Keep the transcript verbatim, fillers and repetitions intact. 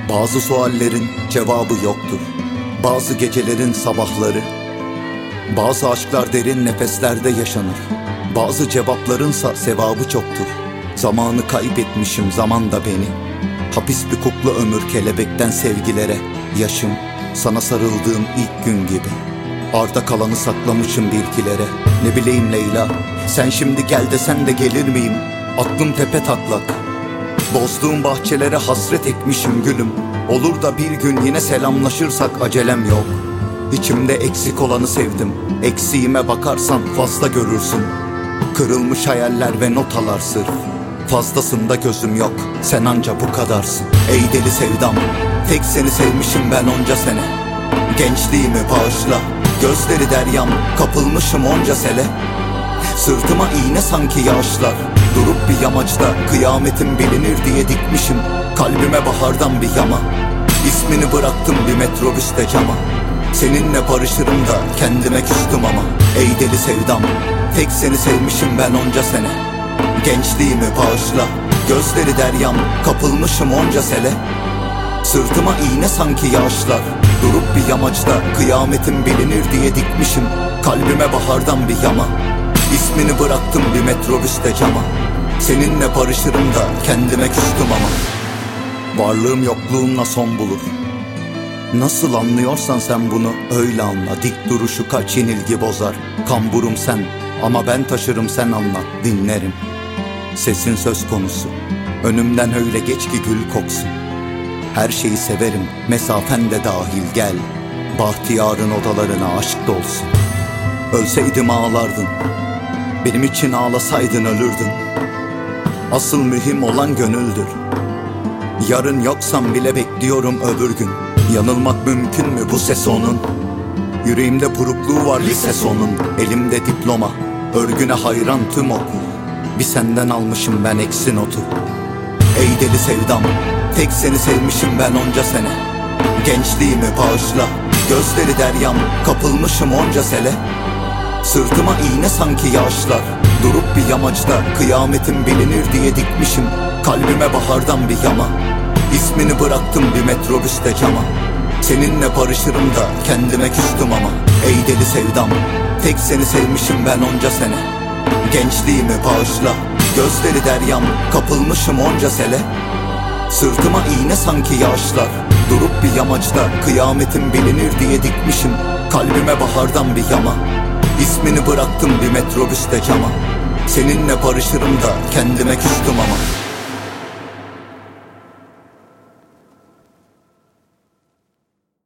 Bazı suallerin cevabı yoktur. Bazı gecelerin sabahları. Bazı aşklar derin nefeslerde yaşanır. Bazı cevaplarınsa sevabı çoktur. Zamanı kaybetmişim, zaman da beni. Hapis bir kukla ömür, kelebekten sevgilere. Yaşım sana sarıldığım ilk gün gibi. Arda kalanı saklamışım bilgilere. Ne bileyim Leyla, sen şimdi gel desen de gelir miyim? Aklım tepe taklak. Bozduğum bahçelere hasret ekmişim gülüm. Olur da bir gün yine selamlaşırsak acelem yok. İçimde eksik olanı sevdim. Eksiğime bakarsan fazla görürsün. Kırılmış hayaller ve notalar sırf. Fazlasında gözüm yok, sen anca bu kadarsın. Ey deli sevdam, tek seni sevmişim ben onca sene. Gençliğimi bağışla, gözleri deryam, kapılmışım onca sele. Sırtıma iğne sanki yağışlar. Durup bir yamaçta kıyametim bilinir diye dikmişim. Kalbime bahardan bir yama. İsmini bıraktım bir metrobüste cama. Seninle barışırım da kendime küstüm ama. Ey deli sevdam, tek seni sevmişim ben onca sene. Gençliğimi bağışla, gözleri deryam, kapılmışım onca sele. Sırtıma iğne sanki yağışlar. Durup bir yamaçta kıyametim bilinir diye dikmişim. Kalbime bahardan bir yama. İsmini bıraktım bir metrobüste cama. Seninle barışırım da kendime küstüm ama. Varlığım yokluğumla son bulur. Nasıl anlıyorsan sen bunu öyle anla. Dik duruşu kaç yenilgi bozar. Kamburum sen ama ben taşırım, sen anlat dinlerim. Sesin söz konusu, önümden öyle geç ki gül koksun. Her şeyi severim, mesafen de dahil gel. Bahtiyarın odalarına aşk dolsun. Ölseydim ağlardın, benim için ağlasaydın ölürdün. Asıl mühim olan gönüldür. Yarın yoksam bile bekliyorum öbür gün. Yanılmak mümkün mü bu ses onun? Yüreğimde burukluğu var lise sonun. Elimde diploma, örgüne hayran tüm okul. Bir senden almışım ben eksi notu. Ey deli sevdam, tek seni sevmişim ben onca sene. Gençliğimi bağışla, gözleri deryam, kapılmışım onca sele. Sırtıma iğne sanki yağışlar. Durup bir yamaçta kıyametim bilinir diye dikmişim. Kalbime bahardan bir yama. İsmini bıraktım bir metrobüste cama. Seninle barışırım da kendime küstüm ama. Ey deli sevdam, tek seni sevmişim ben onca sene. Gençliğimi bağışla, gözleri deryam, kapılmışım onca sele. Sırtıma iğne sanki yağışlar. Durup bir yamaçta kıyametim bilinir diye dikmişim. Kalbime bahardan bir yama. İsmini bıraktım bir metrobüste cama. Seninle barışırım da kendime küstüm ama.